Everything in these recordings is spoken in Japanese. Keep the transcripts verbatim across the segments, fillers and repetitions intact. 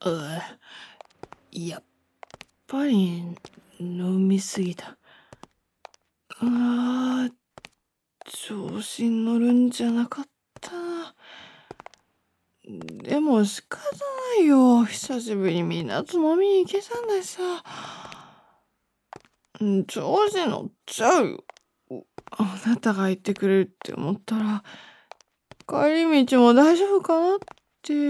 うぅ、やっぱり飲みすぎた。あー、調子に乗るんじゃなかったな。でも仕方ないよ。久しぶりにみんなと飲みに行けたんだしさ。調子乗っちゃうよ。あなたが言ってくれるって思ったら、帰り道も大丈夫かなって。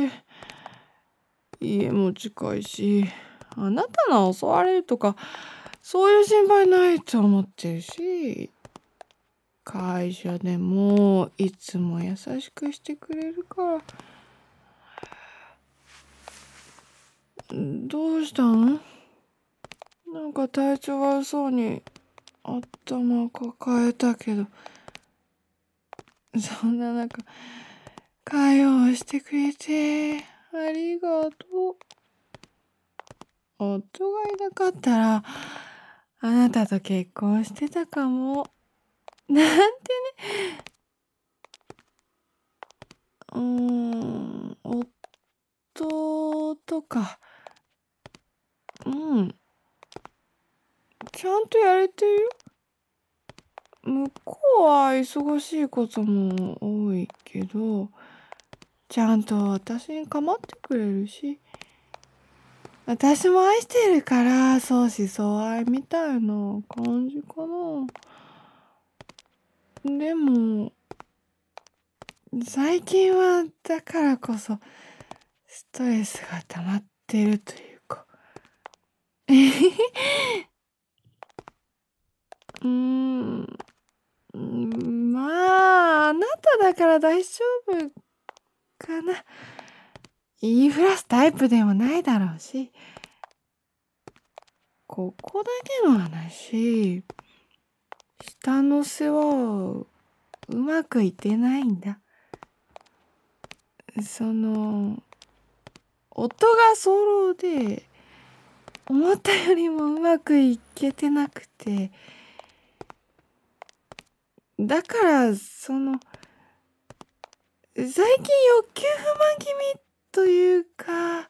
家も近いし、あなたの襲われるとか、そういう心配ないと思ってるし、会社でもいつも優しくしてくれるから。どうしたん？なんか体調悪そうに頭抱えたけど、そんな中会話をしてくれてありがとう。夫がいなかったらあなたと結婚してたかもなんてね。うーん、夫とか、うんちゃんとやれてるよ。向こうは忙しいことも多いけど、ちゃんと私に構ってくれるし、私も愛してるから相思相愛みたいな感じかな。でも最近はだからこそストレスが溜まってるというかうーんまああなただから大丈夫かな。言いふらすタイプでもないだろうし、ここだけの話、下の世話うまくいってないんだ。その音がソロで思ったよりもうまくいけてなくて、だからその最近欲求不満気味というか、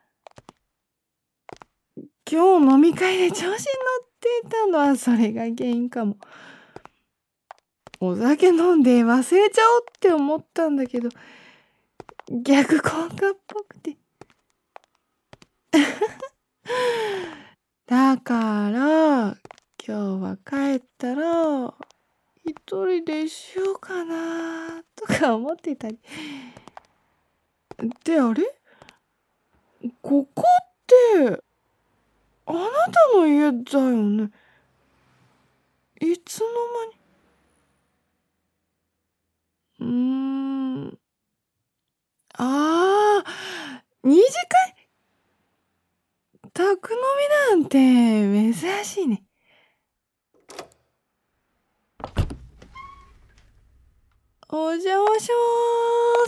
今日飲み会で調子に乗ってたのはそれが原因かも。お酒飲んで忘れちゃおうって思ったんだけど、逆効果っぽくてだから今日は帰ったら一人でしようかなとか思ってたり。で、あれ？ここってあなたの家だよね。いつの間に。うーん。ああ、二次会？宅飲みなんて珍しいね。お邪魔します。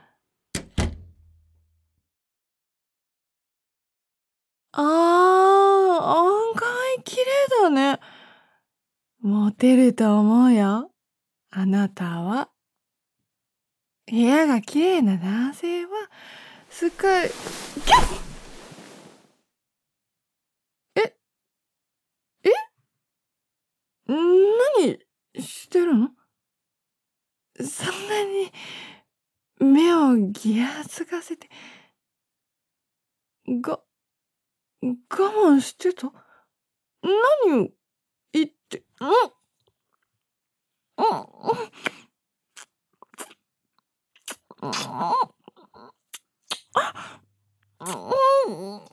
ああ、案外綺麗だね。モテると思うよ。あなたは。部屋が綺麗な男性はすっかり。キャッええ何してるの？そんなに目をギラつかせて。が、我慢してた？何を言って、うん、うん、うん、うん、うん、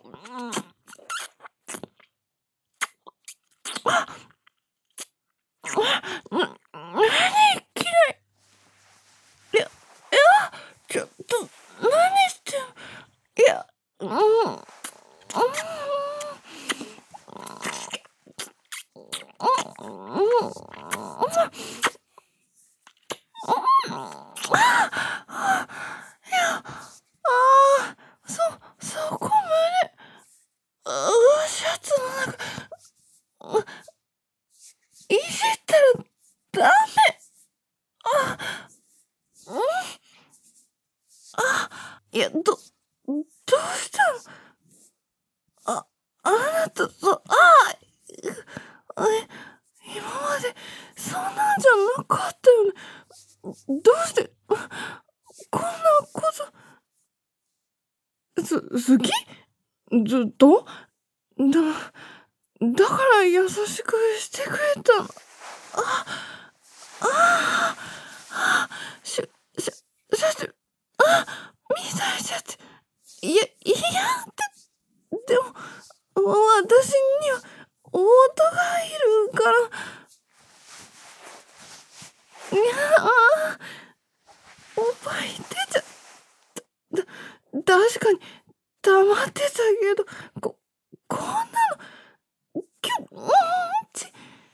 何嫌い。いや、いや、ちょっと、何してん、いや、うん、うん、ああ、そ、そこまで。ああ、シャツの中、いじったらダメ。あ、うん、あ、いや、ど、どうしでそんなんじゃなかったよね。どうしてこんなことす好きずっとだだから優しくしてくれたの。あああししししあみたいちゃっていやいやってでも私には夫がいるからいやあおっぱい出ちゃだ確かに溜まってたけどここんなのきゅうんち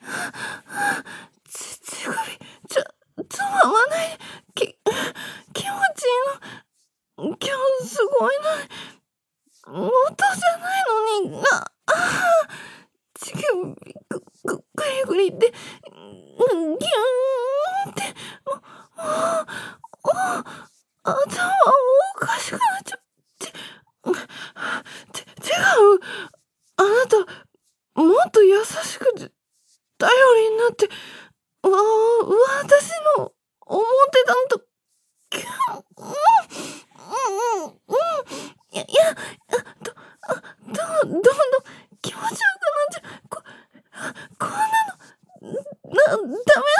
ちちぐびちょつままないき気持ちいいの今日すごいのに音じゃないのになあちぐびぐぐぐりぐりってギューンってもうもう頭おかしくなっちゃってち違うあなたもっと優しくて頼りになってわ私の思ってたのとキュンうんうんうんいやいやどどどんどん気持ちよくなっちゃうここんなのなダメ